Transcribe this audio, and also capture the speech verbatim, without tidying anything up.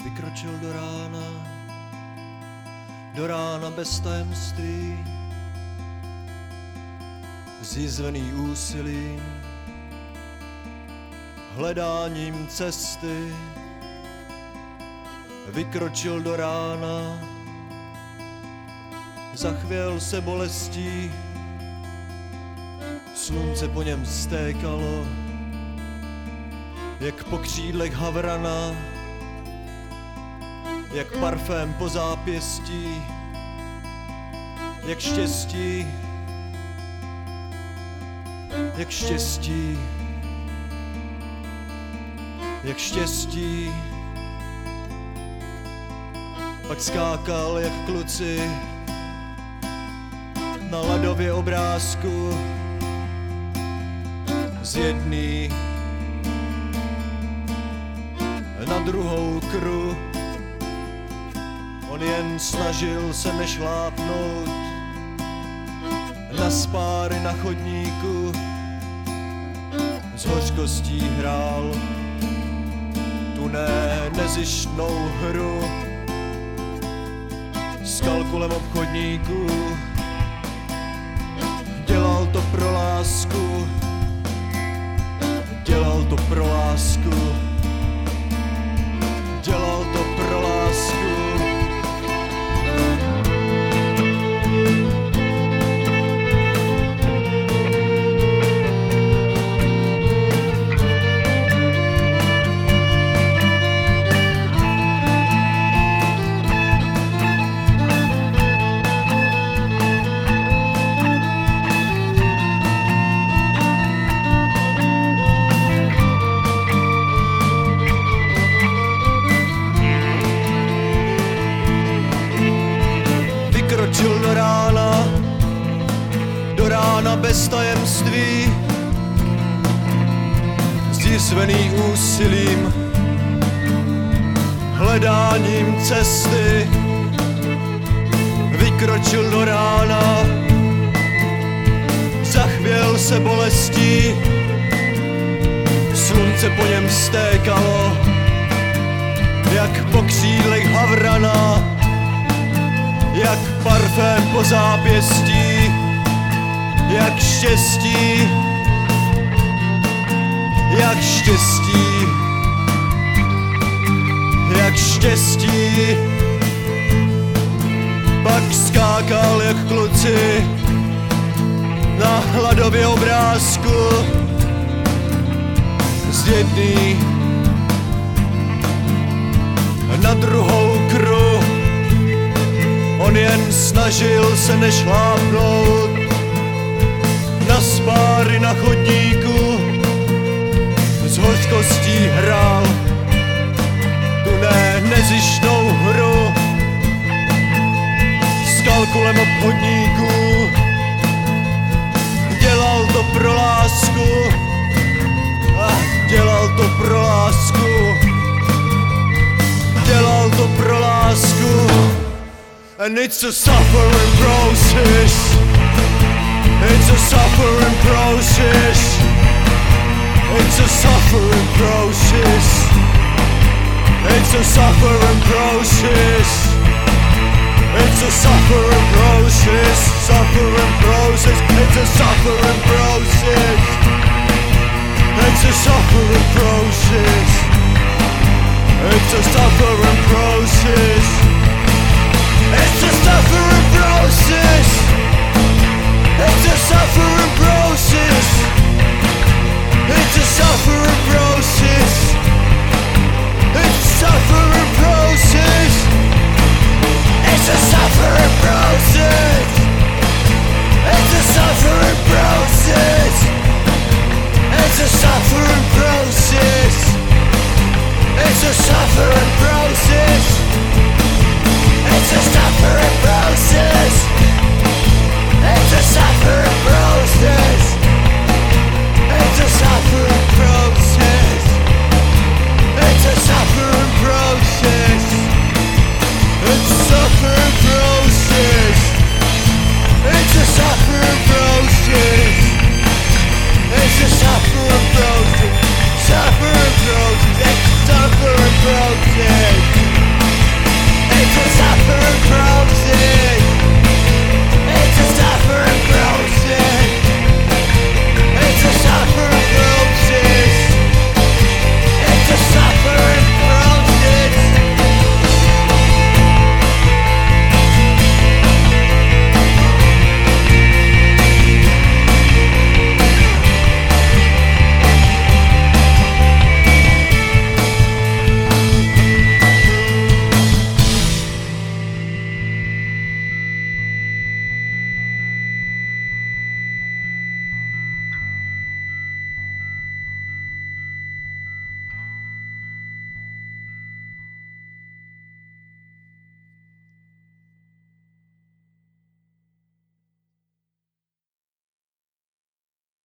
vykročil do rána, do rána bez tajemství, zjizvený úsilím, hledáním cesty. Vykročil do rána, zachvěl se bolestí, slunce po něm stékalo, jak po křídlech havrana, jak parfém po zápěstí, jak štěstí, jak štěstí, jak štěstí. Pak skákal jak kluci na ladově obrázku z jedný na druhou kru. On jen snažil se nešlápnout na spáry na chodníku, s hořkostí hrál tu ne nezištnou hru s kalkulem obchodníků. Dělal to pro lásku, dělal to pro lásku, dělal to pro lásku. Vykročil do rána, do rána bez tajemství, zjizvený úsilím, hledáním cesty. Vykročil do rána, zachvěl se bolestí, slunce po něm stékalo, jak po křídlech havrana, jak parfém po zápěstí, jak štěstí, jak štěstí, jak štěstí. Pak skákal jak kluci na hladově obrázku z jedný na druhou kru. On jen snažil se nešlápnout na spáry na chodníku, s hořkostí hrál tu ne nezištnou hru s kalkulem obchodníků. Dělal to pro lásku, a dělal to pro lásku, dělal to pro lásku. And it's a suffering process. It's a suffering process. It's a suffering process. It's a suffering process. It's a suffering process. Suffering process. It's a suffering process. It's a suffering process. It's a suffering process. It's a suffering process. It's a suffering process. It's a suffering process. It's a suffering process. It's a suffering process. It's a suffering process. It's a suffering process. It's a suffering process. It's a suffering process. It's a suffering process. It's a suffering process. It's a suffering process. It's a suffering process. It's a suffering process. It's a suffering process. Suffering process. It's a suffering process. It's a suffering process.